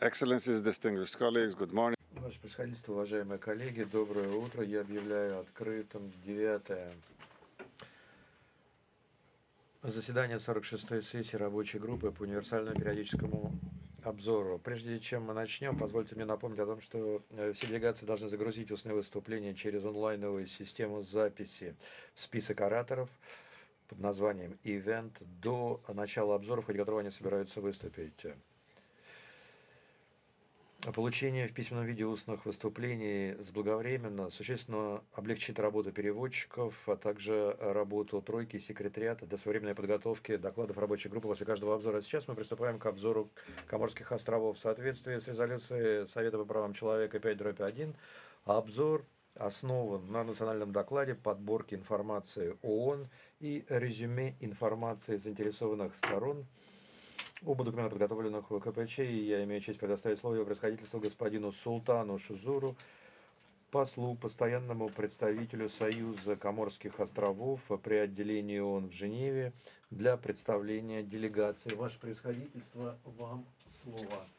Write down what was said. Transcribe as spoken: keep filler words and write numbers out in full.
Excellencies, distinguished colleagues, good morning. Ваше Превосходительство, уважаемые коллеги, доброе утро. Я объявляю открытым девятое заседание сорок шестой сессии рабочей группы по универсальному периодическому обзору. Прежде чем мы начнем, позвольте мне напомнить о том, что все делегации должны загрузить устные выступления через онлайновую систему записи в список ораторов под названием Event до начала обзора, в ходе которого они собираются выступить. Получение в письменном виде устных выступлений заблаговременно существенно облегчит работу переводчиков, а также работу тройки и секретариата для своевременной подготовки докладов рабочей группы после каждого обзора. А сейчас мы приступаем к обзору Коморских островов. В соответствии с резолюцией Совета по правам человека пять дробь один, обзор основан на национальном докладе, подборке информации ООН и резюме информации заинтересованных сторон. Оба документа, подготовленных в КПЧ, и я имею честь предоставить слово его превосходительству господину Султану Шузуру, послу, постоянному представителю Союза Коморских островов при отделении ООН в Женеве для представления делегации. Ваше превосходительство, вам слово.